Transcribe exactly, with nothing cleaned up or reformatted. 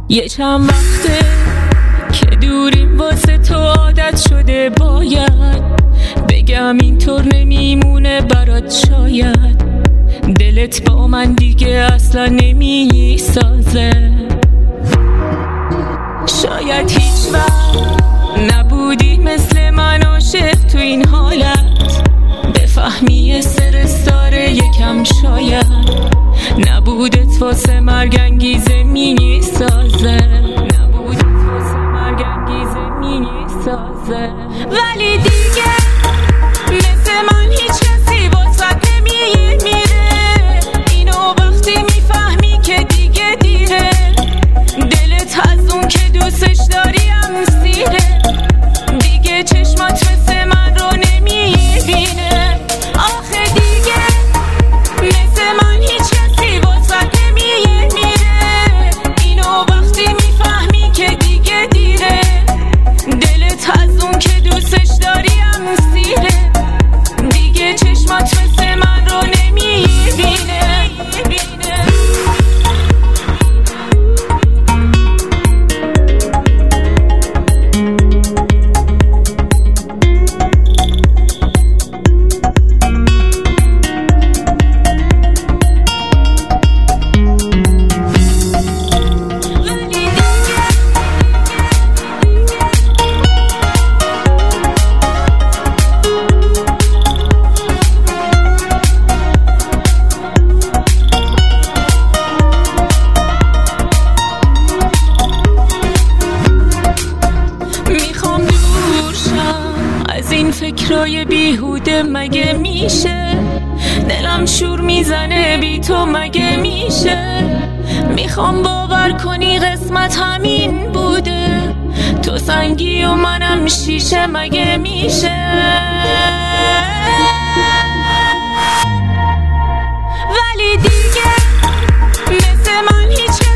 یه چند وقته که دوریم واسه تو عادت شده، باید بگم اینطور نمیمونه برات، شاید دلت با من دیگه اصلا نمیسازه. شاید هیچ وقت نبودی مثل من عاشق تو این حالت، بفهمی سرستاره یکم شاید نبودت واسه مرگ انگیزه میسازه، نبودت واسه مرگ انگیزه میسازه. ولی دیگه مثل من هیچ کسی واسه نمیمیره، اینو وقتی میفهمی که دیگه دیره، دلت از اون که دوستش داری هم سیره، دیگه چشمات مثل من رو نمیبینه. آخه دیگه مثل من هیچ کسی واسه نمیمیره، اینو وقتی میفهمی که دیگه دیره، دلت از اون که دوستش داری هم سیره، دیگه چشمات مثل من رو نمیبینه. این فکرای بیهوده مگه میشه، دلم شور میزنه بی تو مگه میشه، میخوام باور کنی قسمت همین بوده، تو سنگی و منم شیشه مگه میشه. ولی دیگه مثل من هیچ